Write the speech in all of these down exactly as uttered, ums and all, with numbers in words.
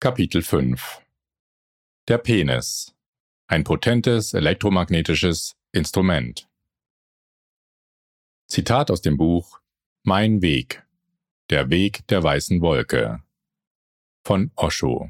Kapitel fünf. Der Penis. Ein potentes elektromagnetisches Instrument. Zitat aus dem Buch Mein Weg. Der Weg der weißen Wolke von Osho.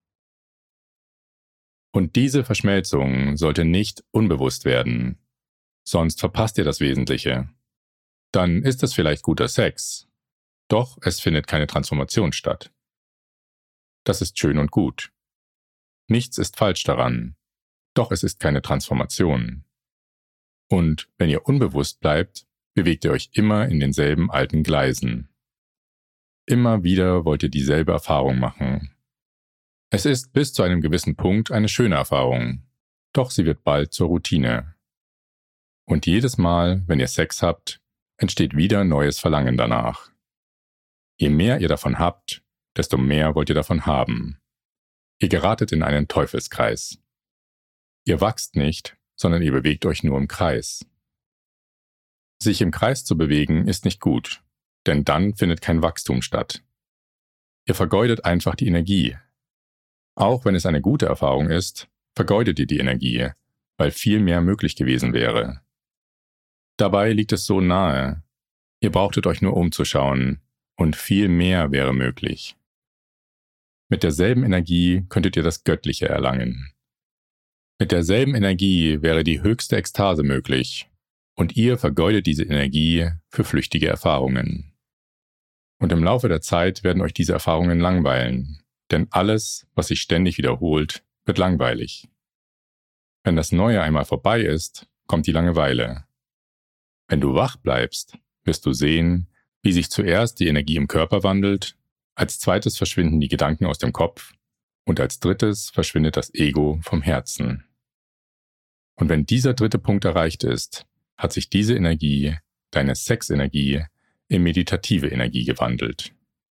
Und diese Verschmelzung sollte nicht unbewusst werden, sonst verpasst ihr das Wesentliche. Dann ist es vielleicht guter Sex, doch es findet keine Transformation statt. Das ist schön und gut. Nichts ist falsch daran, doch es ist keine Transformation. Und wenn ihr unbewusst bleibt, bewegt ihr euch immer in denselben alten Gleisen. Immer wieder wollt ihr dieselbe Erfahrung machen. Es ist bis zu einem gewissen Punkt eine schöne Erfahrung, doch sie wird bald zur Routine. Und jedes Mal, wenn ihr Sex habt, entsteht wieder neues Verlangen danach. Je mehr ihr davon habt, desto mehr wollt ihr davon haben. Ihr geratet in einen Teufelskreis. Ihr wachst nicht, sondern ihr bewegt euch nur im Kreis. Sich im Kreis zu bewegen ist nicht gut, denn dann findet kein Wachstum statt. Ihr vergeudet einfach die Energie. Auch wenn es eine gute Erfahrung ist, vergeudet ihr die Energie, weil viel mehr möglich gewesen wäre. Dabei liegt es so nahe. Ihr brauchtet euch nur umzuschauen, und viel mehr wäre möglich. Mit derselben Energie könntet ihr das Göttliche erlangen. Mit derselben Energie wäre die höchste Ekstase möglich, und ihr vergeudet diese Energie für flüchtige Erfahrungen. Und im Laufe der Zeit werden euch diese Erfahrungen langweilen, denn alles, was sich ständig wiederholt, wird langweilig. Wenn das Neue einmal vorbei ist, kommt die Langeweile. Wenn du wach bleibst, wirst du sehen, wie sich zuerst die Energie im Körper wandelt, als zweites verschwinden die Gedanken aus dem Kopf und als drittes verschwindet das Ego vom Herzen. Und wenn dieser dritte Punkt erreicht ist, hat sich diese Energie, deine Sexenergie, in meditative Energie gewandelt.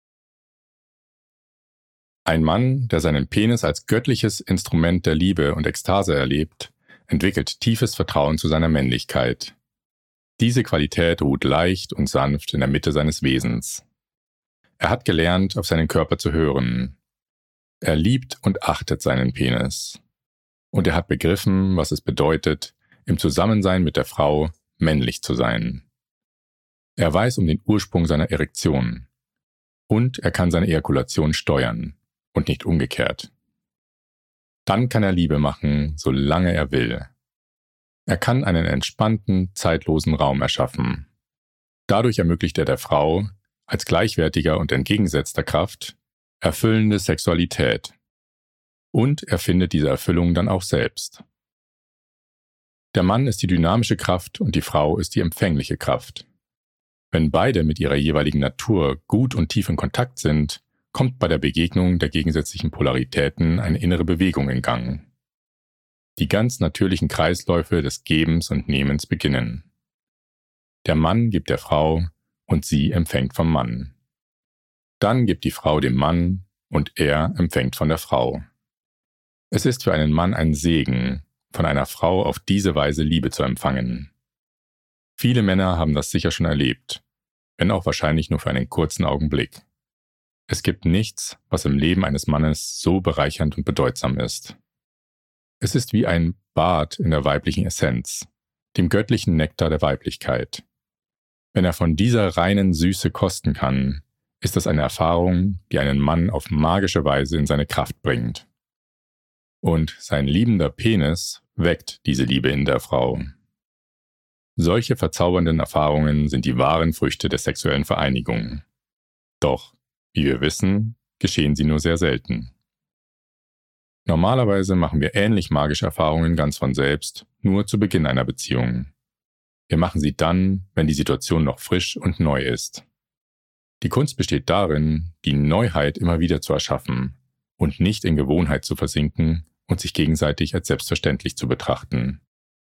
Ein Mann, der seinen Penis als göttliches Instrument der Liebe und Ekstase erlebt, entwickelt tiefes Vertrauen zu seiner Männlichkeit. Diese Qualität ruht leicht und sanft in der Mitte seines Wesens. Er hat gelernt, auf seinen Körper zu hören. Er liebt und achtet seinen Penis. Und er hat begriffen, was es bedeutet, im Zusammensein mit der Frau männlich zu sein. Er weiß um den Ursprung seiner Erektion. Und er kann seine Ejakulation steuern und nicht umgekehrt. Dann kann er Liebe machen, solange er will. Er kann einen entspannten, zeitlosen Raum erschaffen. Dadurch ermöglicht er der Frau, als gleichwertiger und entgegengesetzter Kraft, erfüllende Sexualität. Und er findet diese Erfüllung dann auch selbst. Der Mann ist die dynamische Kraft und die Frau ist die empfängliche Kraft. Wenn beide mit ihrer jeweiligen Natur gut und tief in Kontakt sind, kommt bei der Begegnung der gegensätzlichen Polaritäten eine innere Bewegung in Gang. Die ganz natürlichen Kreisläufe des Gebens und Nehmens beginnen. Der Mann gibt der Frau und sie empfängt vom Mann. Dann gibt die Frau dem Mann und er empfängt von der Frau. Es ist für einen Mann ein Segen, von einer Frau auf diese Weise Liebe zu empfangen. Viele Männer haben das sicher schon erlebt, wenn auch wahrscheinlich nur für einen kurzen Augenblick. Es gibt nichts, was im Leben eines Mannes so bereichernd und bedeutsam ist. Es ist wie ein Bad in der weiblichen Essenz, dem göttlichen Nektar der Weiblichkeit. Wenn er von dieser reinen Süße kosten kann, ist das eine Erfahrung, die einen Mann auf magische Weise in seine Kraft bringt. Und sein liebender Penis weckt diese Liebe in der Frau. Solche verzaubernden Erfahrungen sind die wahren Früchte der sexuellen Vereinigung. Doch, wie wir wissen, geschehen sie nur sehr selten. Normalerweise machen wir ähnlich magische Erfahrungen ganz von selbst, nur zu Beginn einer Beziehung. Wir machen sie dann, wenn die Situation noch frisch und neu ist. Die Kunst besteht darin, die Neuheit immer wieder zu erschaffen und nicht in Gewohnheit zu versinken und sich gegenseitig als selbstverständlich zu betrachten.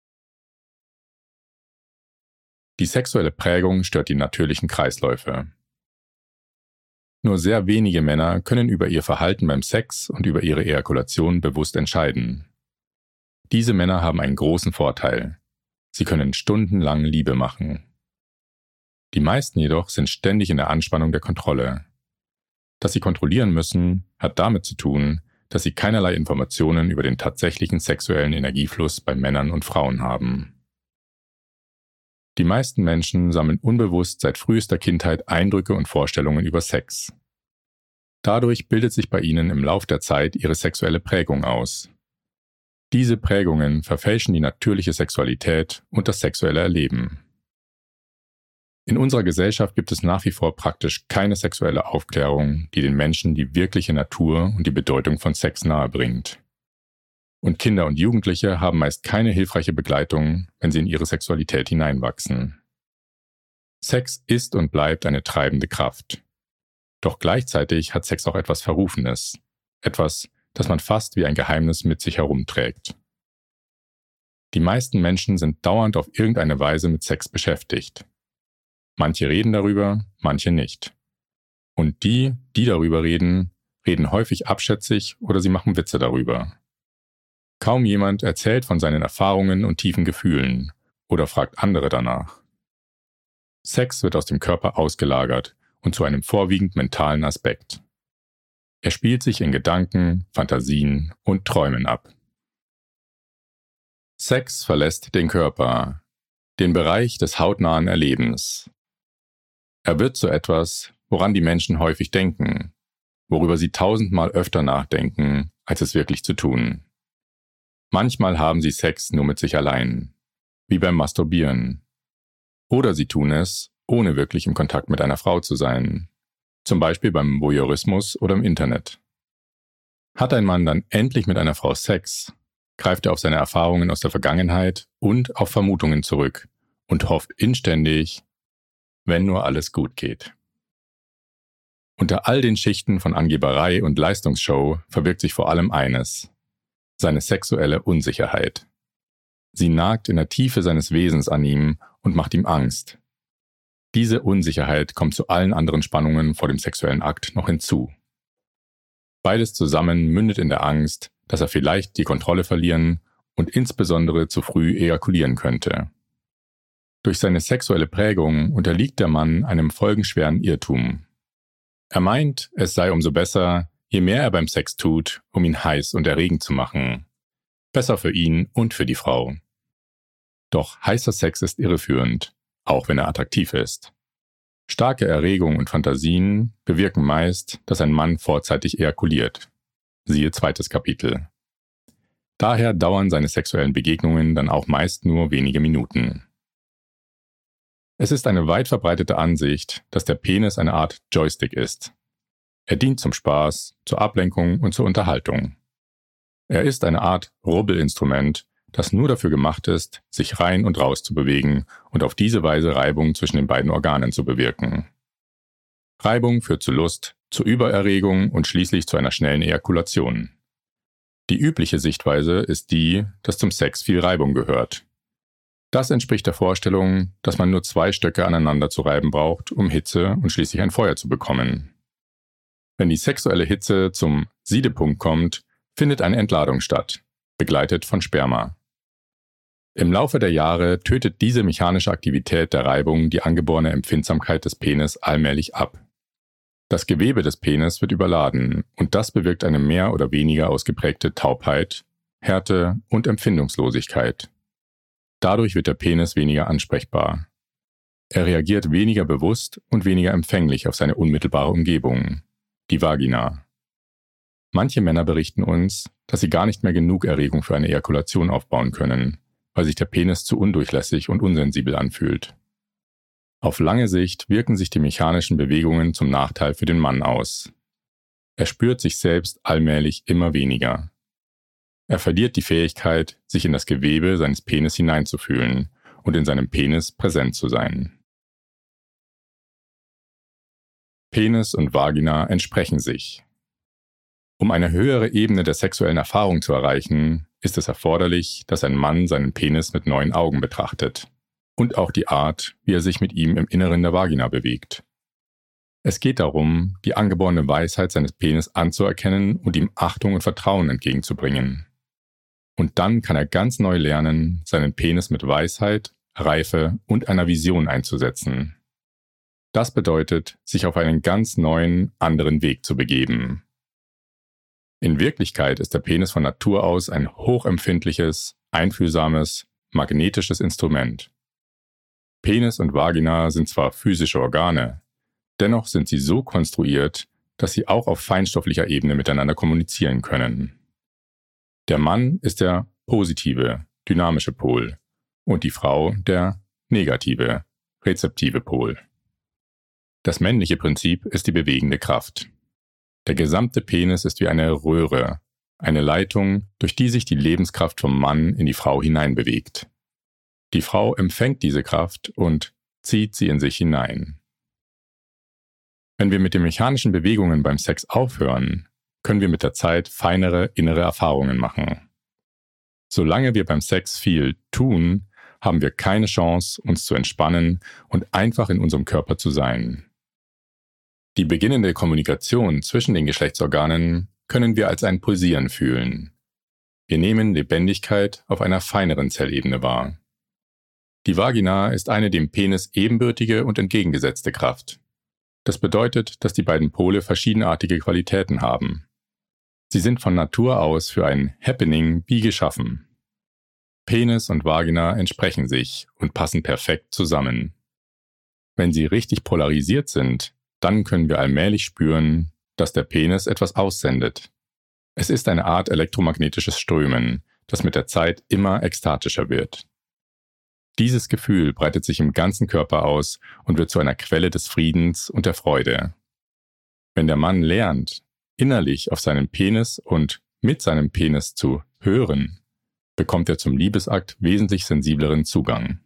Die sexuelle Prägung stört die natürlichen Kreisläufe. Nur sehr wenige Männer können über ihr Verhalten beim Sex und über ihre Ejakulation bewusst entscheiden. Diese Männer haben einen großen Vorteil. Sie können stundenlang Liebe machen. Die meisten jedoch sind ständig in der Anspannung der Kontrolle. Das sie kontrollieren müssen, hat damit zu tun, dass sie keinerlei Informationen über den tatsächlichen sexuellen Energiefluss bei Männern und Frauen haben. Die meisten Menschen sammeln unbewusst seit frühester Kindheit Eindrücke und Vorstellungen über Sex. Dadurch bildet sich bei ihnen im Lauf der Zeit ihre sexuelle Prägung aus. Diese Prägungen verfälschen die natürliche Sexualität und das sexuelle Erleben. In unserer Gesellschaft gibt es nach wie vor praktisch keine sexuelle Aufklärung, die den Menschen die wirkliche Natur und die Bedeutung von Sex nahebringt. Und Kinder und Jugendliche haben meist keine hilfreiche Begleitung, wenn sie in ihre Sexualität hineinwachsen. Sex ist und bleibt eine treibende Kraft. Doch gleichzeitig hat Sex auch etwas Verrufenes, etwas, das man fast wie ein Geheimnis mit sich herumträgt. Die meisten Menschen sind dauernd auf irgendeine Weise mit Sex beschäftigt. Manche reden darüber, manche nicht. Und die, die darüber reden, reden häufig abschätzig oder sie machen Witze darüber. Kaum jemand erzählt von seinen Erfahrungen und tiefen Gefühlen oder fragt andere danach. Sex wird aus dem Körper ausgelagert und zu einem vorwiegend mentalen Aspekt. Er spielt sich in Gedanken, Fantasien und Träumen ab. Sex verlässt den Körper, den Bereich des hautnahen Erlebens. Er wird zu etwas, woran die Menschen häufig denken, worüber sie tausendmal öfter nachdenken, als es wirklich zu tun. Manchmal haben sie Sex nur mit sich allein, wie beim Masturbieren. Oder sie tun es, ohne wirklich im Kontakt mit einer Frau zu sein, zum Beispiel beim Voyeurismus oder im Internet. Hat ein Mann dann endlich mit einer Frau Sex, greift er auf seine Erfahrungen aus der Vergangenheit und auf Vermutungen zurück und hofft inständig, wenn nur alles gut geht. Unter all den Schichten von Angeberei und Leistungsshow verbirgt sich vor allem eines: seine sexuelle Unsicherheit. Sie nagt in der Tiefe seines Wesens an ihm und macht ihm Angst. Diese Unsicherheit kommt zu allen anderen Spannungen vor dem sexuellen Akt noch hinzu. Beides zusammen mündet in der Angst, dass er vielleicht die Kontrolle verlieren und insbesondere zu früh ejakulieren könnte. Durch seine sexuelle Prägung unterliegt der Mann einem folgenschweren Irrtum. Er meint, es sei umso besser, je mehr er beim Sex tut, um ihn heiß und erregend zu machen. Besser für ihn und für die Frau. Doch heißer Sex ist irreführend, auch wenn er attraktiv ist. Starke Erregung und Fantasien bewirken meist, dass ein Mann vorzeitig ejakuliert. Siehe zweites Kapitel. Daher dauern seine sexuellen Begegnungen dann auch meist nur wenige Minuten. Es ist eine weit verbreitete Ansicht, dass der Penis eine Art Joystick ist. Er dient zum Spaß, zur Ablenkung und zur Unterhaltung. Er ist eine Art Rubbelinstrument, das nur dafür gemacht ist, sich rein und raus zu bewegen und auf diese Weise Reibung zwischen den beiden Organen zu bewirken. Reibung führt zu Lust, zu Übererregung und schließlich zu einer schnellen Ejakulation. Die übliche Sichtweise ist die, dass zum Sex viel Reibung gehört. Das entspricht der Vorstellung, dass man nur zwei Stöcke aneinander zu reiben braucht, um Hitze und schließlich ein Feuer zu bekommen. Wenn die sexuelle Hitze zum Siedepunkt kommt, findet eine Entladung statt, begleitet von Sperma. Im Laufe der Jahre tötet diese mechanische Aktivität der Reibung die angeborene Empfindsamkeit des Penis allmählich ab. Das Gewebe des Penis wird überladen und das bewirkt eine mehr oder weniger ausgeprägte Taubheit, Härte und Empfindungslosigkeit. Dadurch wird der Penis weniger ansprechbar. Er reagiert weniger bewusst und weniger empfänglich auf seine unmittelbare Umgebung, die Vagina. Manche Männer berichten uns, dass sie gar nicht mehr genug Erregung für eine Ejakulation aufbauen können, weil sich der Penis zu undurchlässig und unsensibel anfühlt. Auf lange Sicht wirken sich die mechanischen Bewegungen zum Nachteil für den Mann aus. Er spürt sich selbst allmählich immer weniger. Er verliert die Fähigkeit, sich in das Gewebe seines Penis hineinzufühlen und in seinem Penis präsent zu sein. Penis und Vagina entsprechen sich. Um eine höhere Ebene der sexuellen Erfahrung zu erreichen, ist es erforderlich, dass ein Mann seinen Penis mit neuen Augen betrachtet und auch die Art, wie er sich mit ihm im Inneren der Vagina bewegt. Es geht darum, die angeborene Weisheit seines Penis anzuerkennen und ihm Achtung und Vertrauen entgegenzubringen. Und dann kann er ganz neu lernen, seinen Penis mit Weisheit, Reife und einer Vision einzusetzen. Das bedeutet, sich auf einen ganz neuen, anderen Weg zu begeben. In Wirklichkeit ist der Penis von Natur aus ein hochempfindliches, einfühlsames, magnetisches Instrument. Penis und Vagina sind zwar physische Organe, dennoch sind sie so konstruiert, dass sie auch auf feinstofflicher Ebene miteinander kommunizieren können. Der Mann ist der positive, dynamische Pol und die Frau der negative, rezeptive Pol. Das männliche Prinzip ist die bewegende Kraft. Der gesamte Penis ist wie eine Röhre, eine Leitung, durch die sich die Lebenskraft vom Mann in die Frau hineinbewegt. Die Frau empfängt diese Kraft und zieht sie in sich hinein. Wenn wir mit den mechanischen Bewegungen beim Sex aufhören, können wir mit der Zeit feinere innere Erfahrungen machen. Solange wir beim Sex viel tun, haben wir keine Chance, uns zu entspannen und einfach in unserem Körper zu sein. Die beginnende Kommunikation zwischen den Geschlechtsorganen können wir als ein Pulsieren fühlen. Wir nehmen Lebendigkeit auf einer feineren Zellebene wahr. Die Vagina ist eine dem Penis ebenbürtige und entgegengesetzte Kraft. Das bedeutet, dass die beiden Pole verschiedenartige Qualitäten haben. Sie sind von Natur aus für ein Happening wie geschaffen. Penis und Vagina entsprechen sich und passen perfekt zusammen. Wenn sie richtig polarisiert sind, dann können wir allmählich spüren, dass der Penis etwas aussendet. Es ist eine Art elektromagnetisches Strömen, das mit der Zeit immer ekstatischer wird. Dieses Gefühl breitet sich im ganzen Körper aus und wird zu einer Quelle des Friedens und der Freude. Wenn der Mann lernt, innerlich auf seinen Penis und mit seinem Penis zu hören, bekommt er zum Liebesakt wesentlich sensibleren Zugang.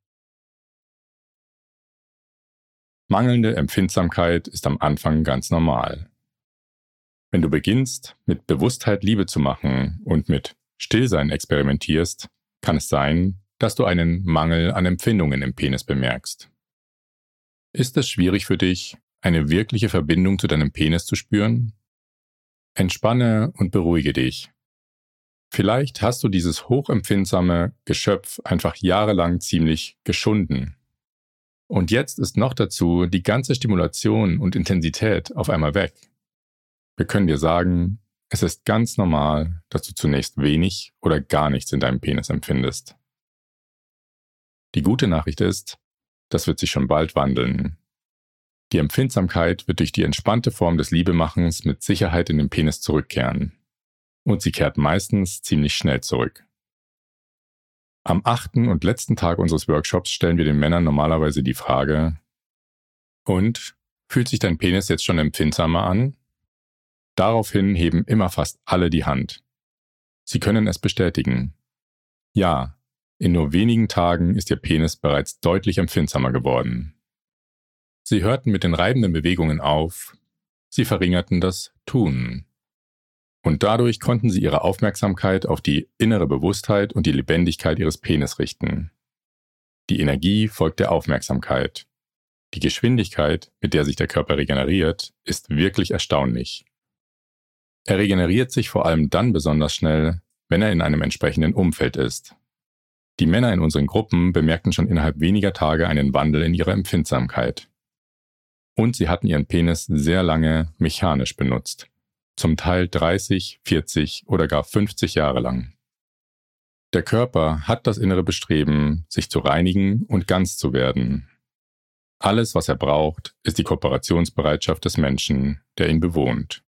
Mangelnde Empfindsamkeit ist am Anfang ganz normal. Wenn du beginnst, mit Bewusstheit Liebe zu machen und mit Stillsein experimentierst, kann es sein, dass du einen Mangel an Empfindungen im Penis bemerkst. Ist es schwierig für dich, eine wirkliche Verbindung zu deinem Penis zu spüren? Entspanne und beruhige dich. Vielleicht hast du dieses hochempfindsame Geschöpf einfach jahrelang ziemlich geschunden. Und jetzt ist noch dazu die ganze Stimulation und Intensität auf einmal weg. Wir können dir sagen, es ist ganz normal, dass du zunächst wenig oder gar nichts in deinem Penis empfindest. Die gute Nachricht ist, das wird sich schon bald wandeln. Die Empfindsamkeit wird durch die entspannte Form des Liebemachens mit Sicherheit in den Penis zurückkehren. Und sie kehrt meistens ziemlich schnell zurück. Am achten und letzten Tag unseres Workshops stellen wir den Männern normalerweise die Frage: Und, fühlt sich dein Penis jetzt schon empfindsamer an? Daraufhin heben immer fast alle die Hand. Sie können es bestätigen. Ja, in nur wenigen Tagen ist ihr Penis bereits deutlich empfindsamer geworden. Sie hörten mit den reibenden Bewegungen auf, sie verringerten das Tun. Und dadurch konnten sie ihre Aufmerksamkeit auf die innere Bewusstheit und die Lebendigkeit ihres Penis richten. Die Energie folgt der Aufmerksamkeit. Die Geschwindigkeit, mit der sich der Körper regeneriert, ist wirklich erstaunlich. Er regeneriert sich vor allem dann besonders schnell, wenn er in einem entsprechenden Umfeld ist. Die Männer in unseren Gruppen bemerkten schon innerhalb weniger Tage einen Wandel in ihrer Empfindsamkeit. Und sie hatten ihren Penis sehr lange mechanisch benutzt. Zum Teil dreißig, vierzig oder gar fünfzig Jahre lang. Der Körper hat das innere Bestreben, sich zu reinigen und ganz zu werden. Alles, was er braucht, ist die Kooperationsbereitschaft des Menschen, der ihn bewohnt.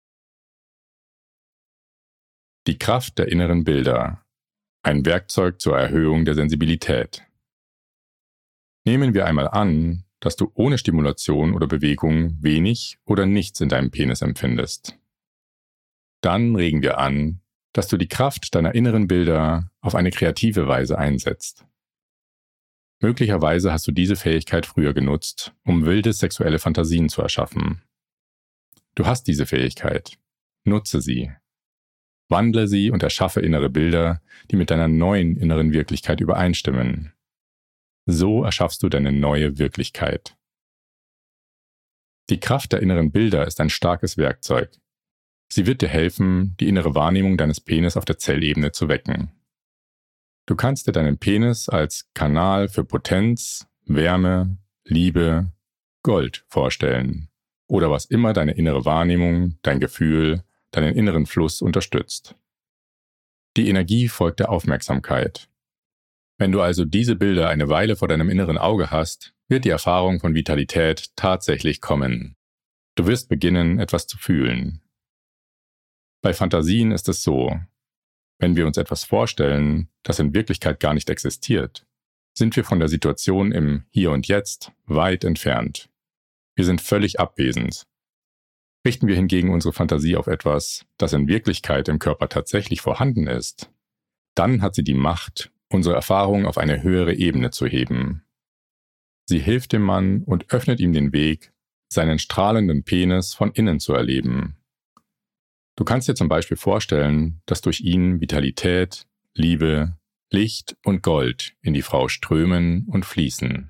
Die Kraft der inneren Bilder. Ein Werkzeug zur Erhöhung der Sensibilität. Nehmen wir einmal an, dass du ohne Stimulation oder Bewegung wenig oder nichts in deinem Penis empfindest. Dann regen wir an, dass du die Kraft deiner inneren Bilder auf eine kreative Weise einsetzt. Möglicherweise hast du diese Fähigkeit früher genutzt, um wilde sexuelle Fantasien zu erschaffen. Du hast diese Fähigkeit. Nutze sie. Wandle sie und erschaffe innere Bilder, die mit deiner neuen inneren Wirklichkeit übereinstimmen. So erschaffst du deine neue Wirklichkeit. Die Kraft der inneren Bilder ist ein starkes Werkzeug. Sie wird dir helfen, die innere Wahrnehmung deines Penis auf der Zellebene zu wecken. Du kannst dir deinen Penis als Kanal für Potenz, Wärme, Liebe, Gold vorstellen oder was immer deine innere Wahrnehmung, dein Gefühl, deinen inneren Fluss unterstützt. Die Energie folgt der Aufmerksamkeit. Wenn du also diese Bilder eine Weile vor deinem inneren Auge hast, wird die Erfahrung von Vitalität tatsächlich kommen. Du wirst beginnen, etwas zu fühlen. Bei Fantasien ist es so: Wenn wir uns etwas vorstellen, das in Wirklichkeit gar nicht existiert, sind wir von der Situation im Hier und Jetzt weit entfernt. Wir sind völlig abwesend. Richten wir hingegen unsere Fantasie auf etwas, das in Wirklichkeit im Körper tatsächlich vorhanden ist, dann hat sie die Macht, unsere Erfahrung auf eine höhere Ebene zu heben. Sie hilft dem Mann und öffnet ihm den Weg, seinen strahlenden Penis von innen zu erleben. Du kannst dir zum Beispiel vorstellen, dass durch ihn Vitalität, Liebe, Licht und Gold in die Frau strömen und fließen.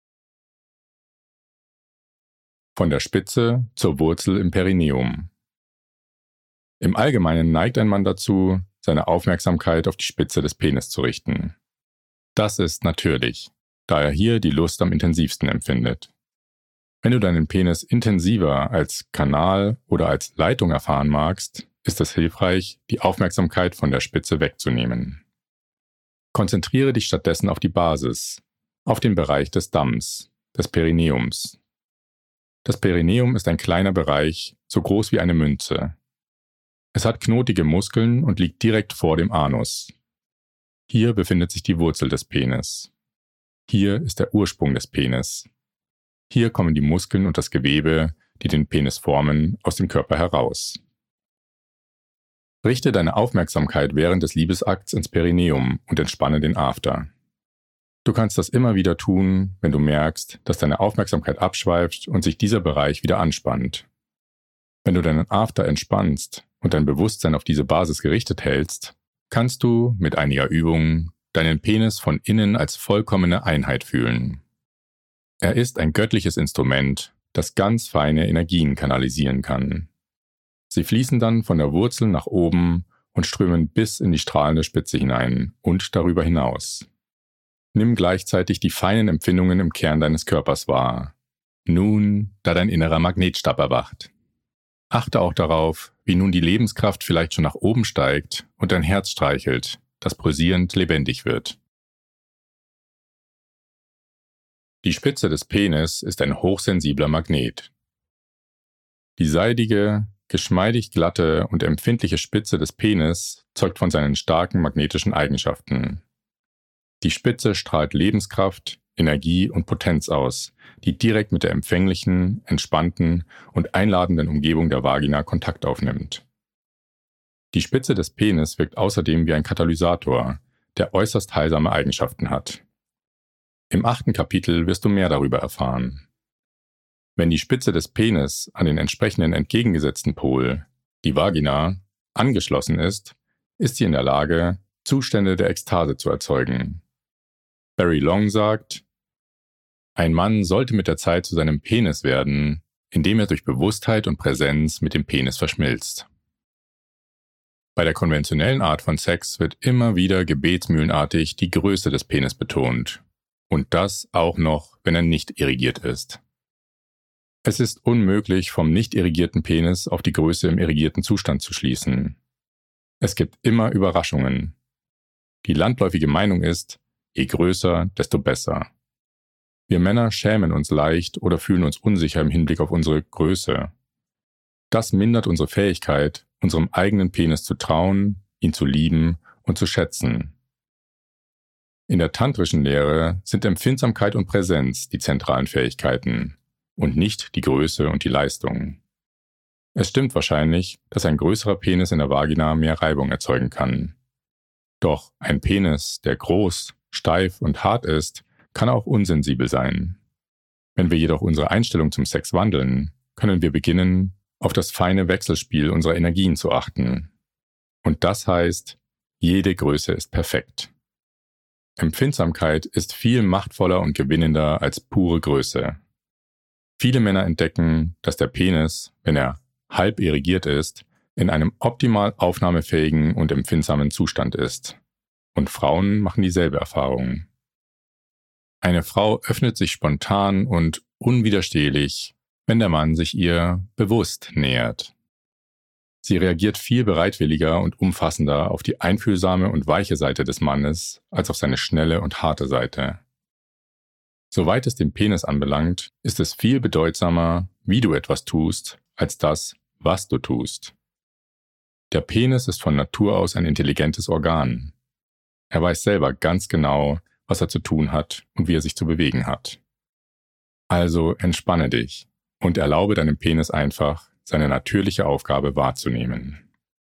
Von der Spitze zur Wurzel im Perineum. Im Allgemeinen neigt ein Mann dazu, seine Aufmerksamkeit auf die Spitze des Penis zu richten. Das ist natürlich, da er hier die Lust am intensivsten empfindet. Wenn du deinen Penis intensiver als Kanal oder als Leitung erfahren magst, ist es hilfreich, die Aufmerksamkeit von der Spitze wegzunehmen. Konzentriere dich stattdessen auf die Basis, auf den Bereich des Damms, des Perineums. Das Perineum ist ein kleiner Bereich, so groß wie eine Münze. Es hat knotige Muskeln und liegt direkt vor dem Anus. Hier befindet sich die Wurzel des Penis. Hier ist der Ursprung des Penis. Hier kommen die Muskeln und das Gewebe, die den Penis formen, aus dem Körper heraus. Richte deine Aufmerksamkeit während des Liebesakts ins Perineum und entspanne den After. Du kannst das immer wieder tun, wenn du merkst, dass deine Aufmerksamkeit abschweift und sich dieser Bereich wieder anspannt. Wenn du deinen After entspannst und dein Bewusstsein auf diese Basis gerichtet hältst, kannst du mit einiger Übung deinen Penis von innen als vollkommene Einheit fühlen. Er ist ein göttliches Instrument, das ganz feine Energien kanalisieren kann. Sie fließen dann von der Wurzel nach oben und strömen bis in die strahlende Spitze hinein und darüber hinaus. Nimm gleichzeitig die feinen Empfindungen im Kern deines Körpers wahr. Nun, da dein innerer Magnetstab erwacht. Achte auch darauf, wie nun die Lebenskraft vielleicht schon nach oben steigt und dein Herz streichelt, das pulsierend lebendig wird. Die Spitze des Penis ist ein hochsensibler Magnet. Die seidige, geschmeidig glatte und empfindliche Spitze des Penis zeugt von seinen starken magnetischen Eigenschaften. Die Spitze strahlt Lebenskraft, Energie und Potenz aus, die direkt mit der empfänglichen, entspannten und einladenden Umgebung der Vagina Kontakt aufnimmt. Die Spitze des Penis wirkt außerdem wie ein Katalysator, der äußerst heilsame Eigenschaften hat. Im achten Kapitel wirst du mehr darüber erfahren. Wenn die Spitze des Penis an den entsprechenden entgegengesetzten Pol, die Vagina, angeschlossen ist, ist sie in der Lage, Zustände der Ekstase zu erzeugen. Barry Long sagt: Ein Mann sollte mit der Zeit zu seinem Penis werden, indem er durch Bewusstheit und Präsenz mit dem Penis verschmilzt. Bei der konventionellen Art von Sex wird immer wieder gebetsmühlenartig die Größe des Penis betont. Und das auch noch, wenn er nicht irrigiert ist. Es ist unmöglich, vom nicht irrigierten Penis auf die Größe im irrigierten Zustand zu schließen. Es gibt immer Überraschungen. Die landläufige Meinung ist: Je größer, desto besser. Wir Männer schämen uns leicht oder fühlen uns unsicher im Hinblick auf unsere Größe. Das mindert unsere Fähigkeit, unserem eigenen Penis zu trauen, ihn zu lieben und zu schätzen. In der tantrischen Lehre sind Empfindsamkeit und Präsenz die zentralen Fähigkeiten und nicht die Größe und die Leistung. Es stimmt wahrscheinlich, dass ein größerer Penis in der Vagina mehr Reibung erzeugen kann. Doch ein Penis, der groß, steif und hart ist, kann auch unsensibel sein. Wenn wir jedoch unsere Einstellung zum Sex wandeln, können wir beginnen, auf das feine Wechselspiel unserer Energien zu achten. Und das heißt, jede Größe ist perfekt. Empfindsamkeit ist viel machtvoller und gewinnender als pure Größe. Viele Männer entdecken, dass der Penis, wenn er halb erigiert ist, in einem optimal aufnahmefähigen und empfindsamen Zustand ist. Und Frauen machen dieselbe Erfahrung. Eine Frau öffnet sich spontan und unwiderstehlich, wenn der Mann sich ihr bewusst nähert. Sie reagiert viel bereitwilliger und umfassender auf die einfühlsame und weiche Seite des Mannes als auf seine schnelle und harte Seite. Soweit es den Penis anbelangt, ist es viel bedeutsamer, wie du etwas tust, als das, was du tust. Der Penis ist von Natur aus ein intelligentes Organ. Er weiß selber ganz genau, was er zu tun hat und wie er sich zu bewegen hat. Also entspanne dich und erlaube deinem Penis einfach, seine natürliche Aufgabe wahrzunehmen.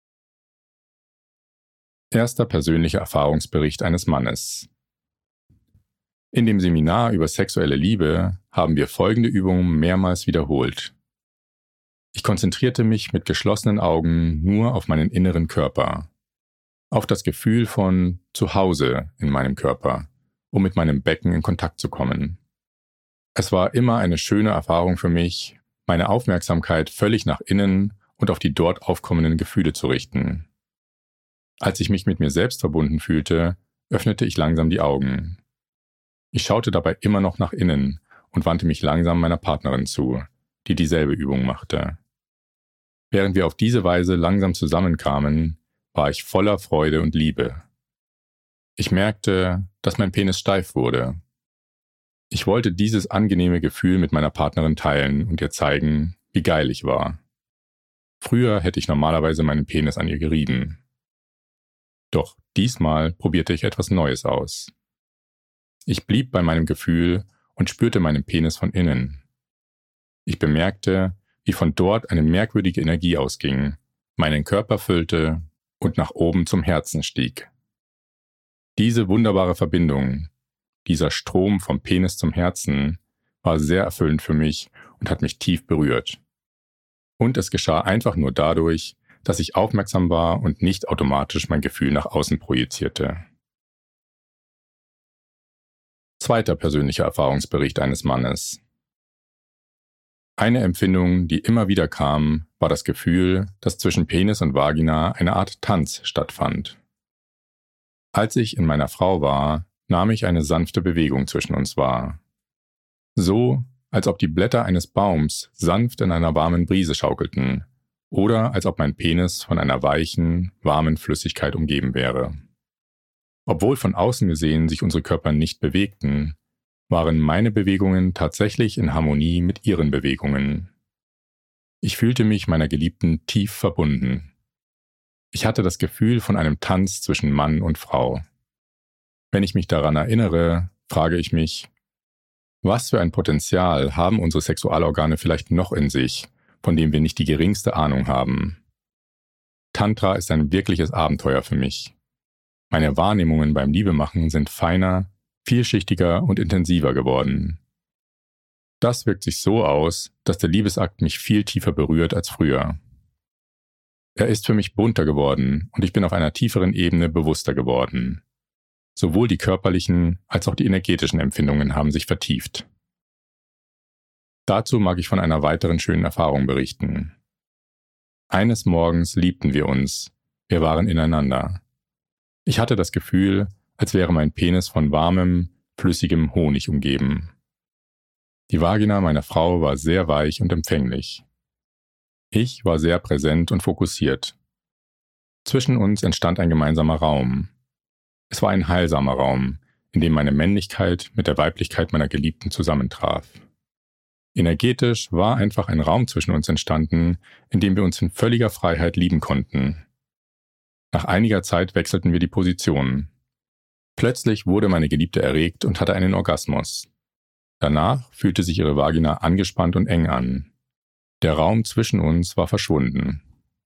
Erster persönlicher Erfahrungsbericht eines Mannes. In dem Seminar über sexuelle Liebe haben wir folgende Übungen mehrmals wiederholt. Ich konzentrierte mich mit geschlossenen Augen nur auf meinen inneren Körper, auf das Gefühl von Zuhause in meinem Körper, um mit meinem Becken in Kontakt zu kommen. Es war immer eine schöne Erfahrung für mich, meine Aufmerksamkeit völlig nach innen und auf die dort aufkommenden Gefühle zu richten. Als ich mich mit mir selbst verbunden fühlte, öffnete ich langsam die Augen. Ich schaute dabei immer noch nach innen und wandte mich langsam meiner Partnerin zu, die dieselbe Übung machte. Während wir auf diese Weise langsam zusammenkamen, war ich voller Freude und Liebe. Ich merkte, dass mein Penis steif wurde. Ich wollte dieses angenehme Gefühl mit meiner Partnerin teilen und ihr zeigen, wie geil ich war. Früher hätte ich normalerweise meinen Penis an ihr gerieben. Doch diesmal probierte ich etwas Neues aus. Ich blieb bei meinem Gefühl und spürte meinen Penis von innen. Ich bemerkte, wie von dort eine merkwürdige Energie ausging, meinen Körper füllte und nach oben zum Herzen stieg. Diese wunderbare Verbindung, dieser Strom vom Penis zum Herzen, war sehr erfüllend für mich und hat mich tief berührt. Und es geschah einfach nur dadurch, dass ich aufmerksam war und nicht automatisch mein Gefühl nach außen projizierte. Zweiter persönlicher Erfahrungsbericht eines Mannes. Eine Empfindung, die immer wieder kam, war das Gefühl, dass zwischen Penis und Vagina eine Art Tanz stattfand. Als ich in meiner Frau war, nahm ich eine sanfte Bewegung zwischen uns wahr. So, als ob die Blätter eines Baums sanft in einer warmen Brise schaukelten oder als ob mein Penis von einer weichen, warmen Flüssigkeit umgeben wäre. Obwohl von außen gesehen sich unsere Körper nicht bewegten, waren meine Bewegungen tatsächlich in Harmonie mit ihren Bewegungen. Ich fühlte mich meiner Geliebten tief verbunden. Ich hatte das Gefühl von einem Tanz zwischen Mann und Frau. Wenn ich mich daran erinnere, frage ich mich, was für ein Potenzial haben unsere Sexualorgane vielleicht noch in sich, von dem wir nicht die geringste Ahnung haben? Tantra ist ein wirkliches Abenteuer für mich. Meine Wahrnehmungen beim Liebemachen sind feiner, vielschichtiger und intensiver geworden. Das wirkt sich so aus, dass der Liebesakt mich viel tiefer berührt als früher. Er ist für mich bunter geworden und ich bin auf einer tieferen Ebene bewusster geworden. Sowohl die körperlichen als auch die energetischen Empfindungen haben sich vertieft. Dazu mag ich von einer weiteren schönen Erfahrung berichten. Eines Morgens liebten wir uns, wir waren ineinander. Ich hatte das Gefühl, als wäre mein Penis von warmem, flüssigem Honig umgeben. Die Vagina meiner Frau war sehr weich und empfänglich. Ich war sehr präsent und fokussiert. Zwischen uns entstand ein gemeinsamer Raum. Es war ein heilsamer Raum, in dem meine Männlichkeit mit der Weiblichkeit meiner Geliebten zusammentraf. Energetisch war einfach ein Raum zwischen uns entstanden, in dem wir uns in völliger Freiheit lieben konnten. Nach einiger Zeit wechselten wir die Positionen. Plötzlich wurde meine Geliebte erregt und hatte einen Orgasmus. Danach fühlte sich ihre Vagina angespannt und eng an. Der Raum zwischen uns war verschwunden.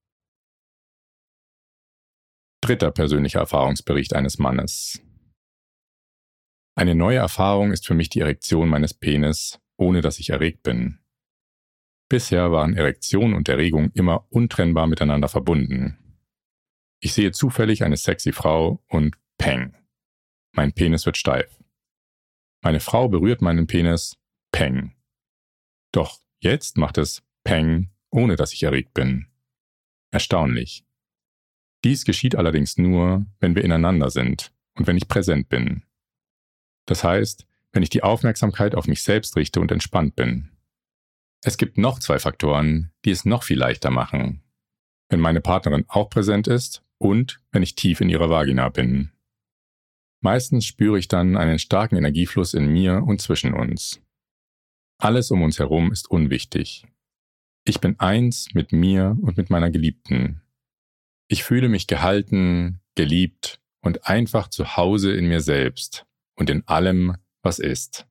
Dritter persönlicher Erfahrungsbericht eines Mannes. Eine neue Erfahrung ist für mich die Erektion meines Penis, ohne dass ich erregt bin. Bisher waren Erektion und Erregung immer untrennbar miteinander verbunden. Ich sehe zufällig eine sexy Frau und Peng. Mein Penis wird steif. Meine Frau berührt meinen Penis, Peng. Doch jetzt macht es Peng, ohne dass ich erregt bin. Erstaunlich. Dies geschieht allerdings nur, wenn wir ineinander sind und wenn ich präsent bin. Das heißt, wenn ich die Aufmerksamkeit auf mich selbst richte und entspannt bin. Es gibt noch zwei Faktoren, die es noch viel leichter machen. Wenn meine Partnerin auch präsent ist und wenn ich tief in ihrer Vagina bin. Meistens spüre ich dann einen starken Energiefluss in mir und zwischen uns. Alles um uns herum ist unwichtig. Ich bin eins mit mir und mit meiner Geliebten. Ich fühle mich gehalten, geliebt und einfach zu Hause in mir selbst und in allem, was ist.